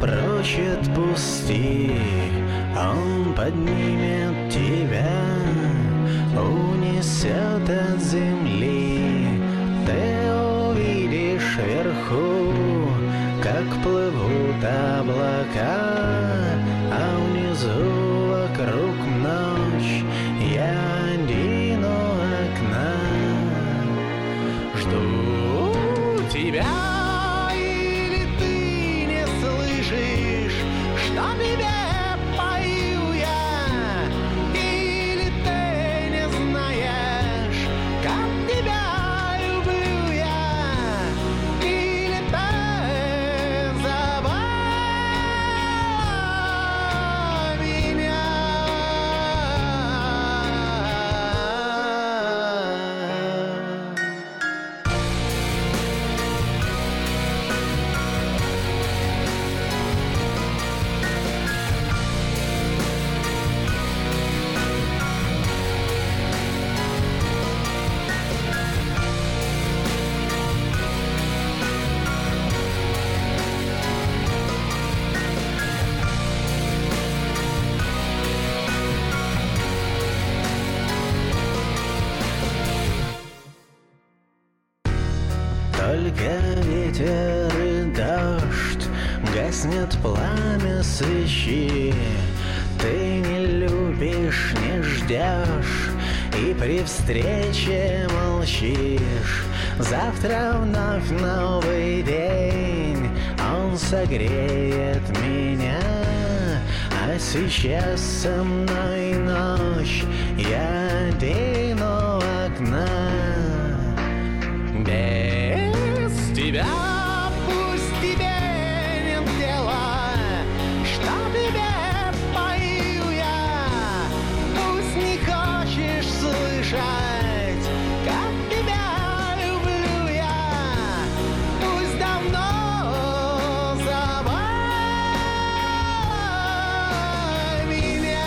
прочь отпусти, он поднимет тебя, унесет от земли. Ты увидишь вверху, как плывут облака, а внизу вокруг ночь. Я один у окна, жду тебя. Или ты не слышишь, что тебе пою я? Или ты не знаешь, как тебя люблю я? Или ты забыла меня? Только ветер и дождь, гаснет пламя свечи. Ты не любишь, не ждешь, и при встрече молчишь. Завтра вновь новый день, он согреет меня. А сейчас со мной ночь, я один у окна. Без тебя пусть тебе нет дела, что тебе пою я. Пусть не хочешь слышать, как тебя люблю я. Пусть давно забыла меня.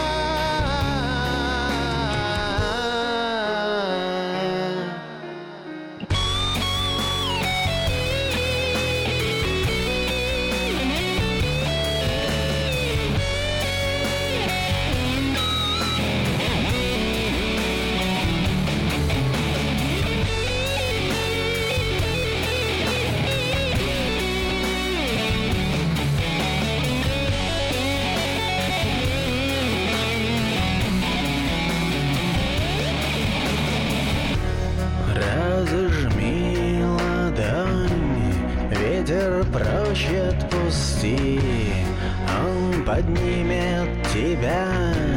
Разожми ладонь, ветер прочь отпусти, он поднимет тебя,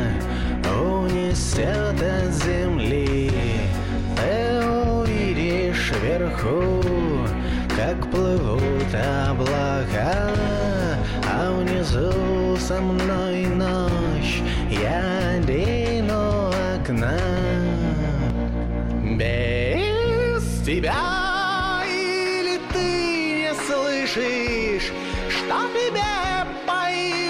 унесет от земли. Ты увидишь вверху, как плывут облака, а внизу со мной ночь, я один у окна. Без тебя или ты не слышишь, что тебе пою